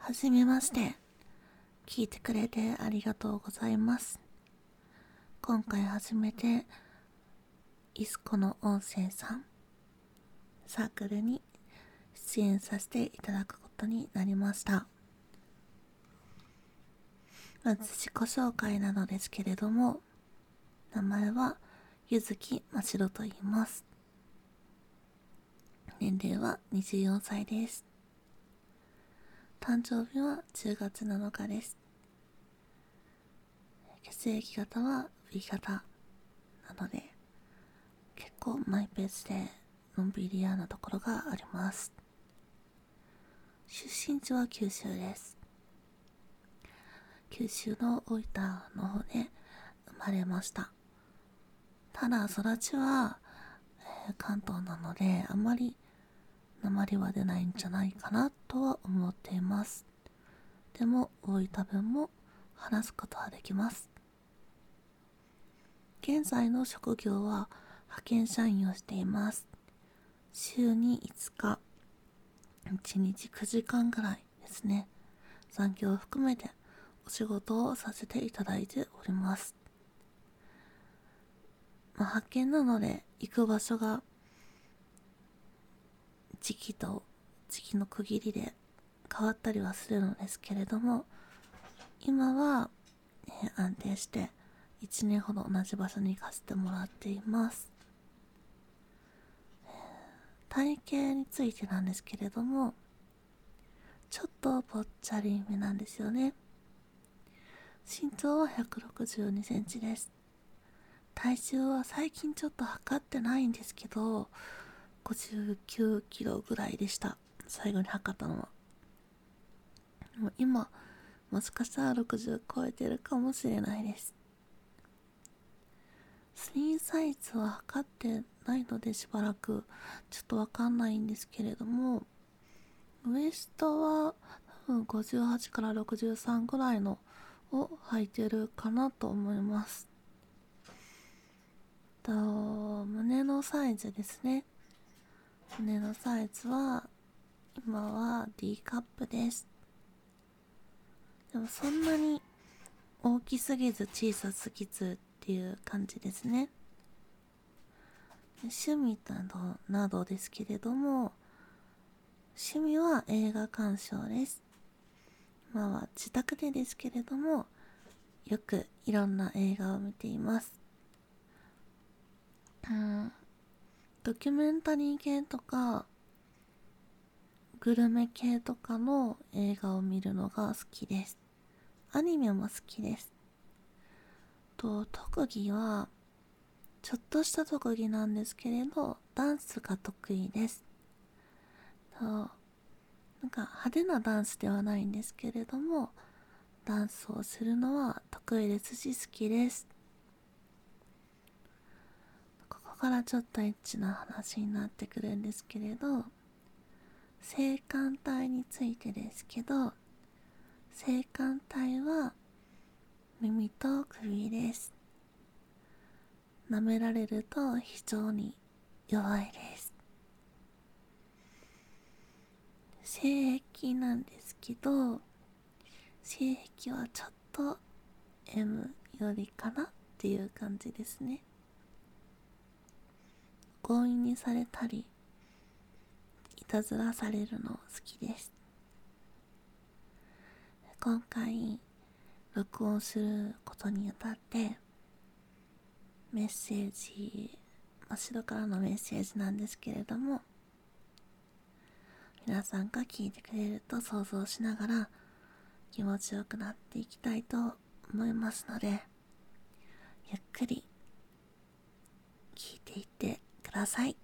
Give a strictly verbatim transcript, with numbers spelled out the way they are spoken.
はじめまして。聞いてくれてありがとうございます。今回初めてイスコの音声さんサークルに出演させていただくことになりました。まず自己紹介なのですけれども、名前はゆずきましろと言います。年齢はにじゅうよんさいです。誕生日はじゅうがつなのかです。血液型は ビー 型なので、結構マイペースでのんびり屋なところがあります。出身地は九州です。九州の大分の方で生まれました。ただ育ちは、えー関東なので、あまり訛りは出ないんじゃないかなとは思っています。でも大分弁も話すことはできます。現在の職業は派遣社員をしています。週にいつか、いちにちくじかんぐらいですね。残業を含めてお仕事をさせていただいております。まあ、派遣なので行く場所が時期と時期の区切りで変わったりはするのですけれども、今は、えー安定していちねんほど同じ場所に行かせてもらっています。体型についてなんですけれども、ちょっとぽっちゃりめなんですよね。身長はひゃくろくじゅうにセンチです。体重は最近ちょっと測ってないんですけど、ごじゅうきゅうキロぐらいでした。最後に測ったのは。もう今、もしかしたらろくじゅう超えてるかもしれないです。スリーサイズは測ってないのでしばらくちょっとわかんないんですけれども、ウエストは多分ごじゅうはちからろくじゅうさんぐらいのを履いてるかなと思います。と胸のサイズですね。胸のサイズは今は D カップです。でもそんなに大きすぎず小さすぎずっていう感じですね。趣味などなどですけれども、趣味は映画鑑賞です。今は自宅でですけれども、よくいろんな映画を見ています。うん、ドキュメンタリー系とかグルメ系とかの映画を見るのが好きです。アニメも好きです。と特技はちょっとした特技なんですけれど、ダンスが得意です。となんか派手なダンスではないんですけれども、ダンスをするのは得意ですし好きです。ここからちょっとエッチな話になってくるんですけれど、性感帯についてですけど、性感帯は耳と首です。舐められると非常に弱いです。性癖なんですけど、性癖はちょっと エム よりかなっていう感じですね。強引にされたりいたずらされるの好きです。今回録音することにあたってメッセージ、真っ白からのメッセージなんですけれども、皆さんが聞いてくれると想像しながら気持ちよくなっていきたいと思いますので、ゆっくり聞いていってください。